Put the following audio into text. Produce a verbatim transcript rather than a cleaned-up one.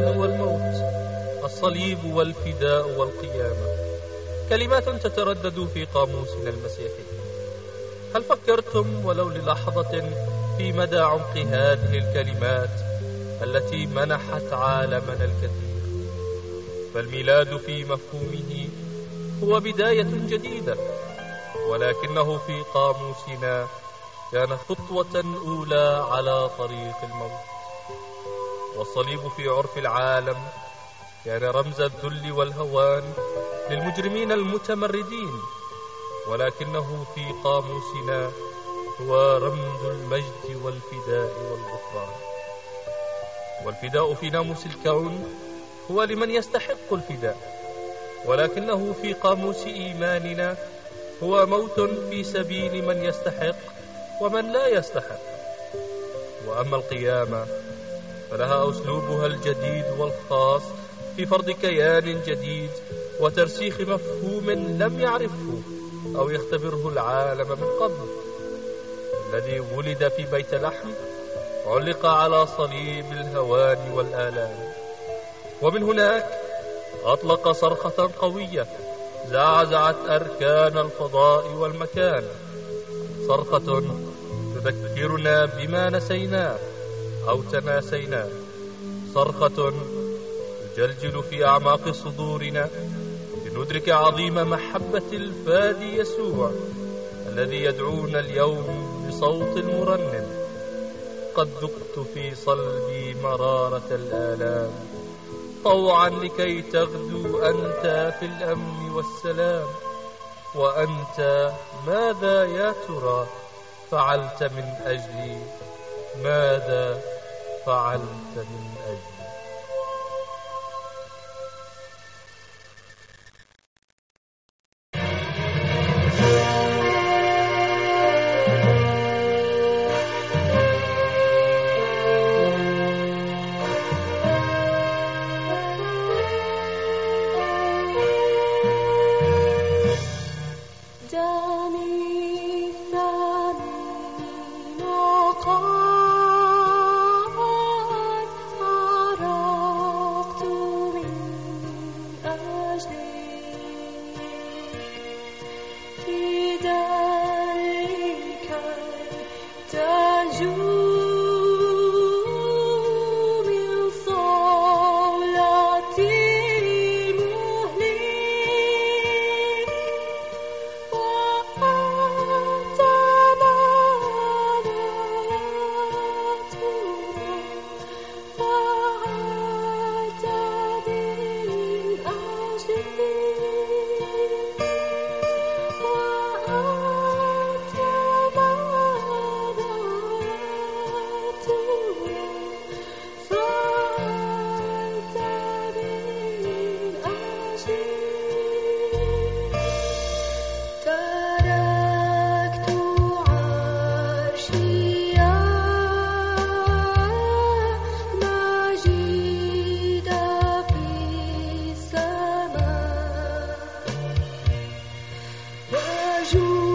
الحياة والموت، الصليب والفداء والقيامة، كلمات تتردد في قاموسنا المسيحي. هل فكرتم ولو للحظة في مدى عمق هذه الكلمات التي منحت عالمنا الكثير؟ فالميلاد في مفهومه هو بداية جديدة، ولكنه في قاموسنا كان خطوة أولى على طريق الموت. والصليب في عرف العالم كان رمز الذل والهوان للمجرمين المتمردين، ولكنه في قاموسنا هو رمز المجد والفداء والغفران. والفداء في ناموس الكون هو لمن يستحق الفداء، ولكنه في قاموس إيماننا هو موت في سبيل من يستحق ومن لا يستحق. وأما القيامة فلها أسلوبها الجديد والخاص في فرض كيان جديد وترسيخ مفهوم لم يعرفه أو يختبره العالم من قبل. الذي ولد في بيت لحم علق على صليب الهوان والآلام، ومن هناك أطلق صرخة قوية زعزعت أركان الفضاء والمكان، صرخة تذكرنا بما نسيناه أو تناسيناه، صرخة تجلجل في أعماق صدورنا لندرك عظيم محبة الفادي يسوع الذي يدعونا اليوم بصوت مرنم: قد ذقت في صلبي مرارة الآلام، طوعا لكي تغدو أنت في الأمن والسلام. وأنت ماذا يا ترى فعلت من أجلي؟ ماذا فعلت من أجلي؟ jour.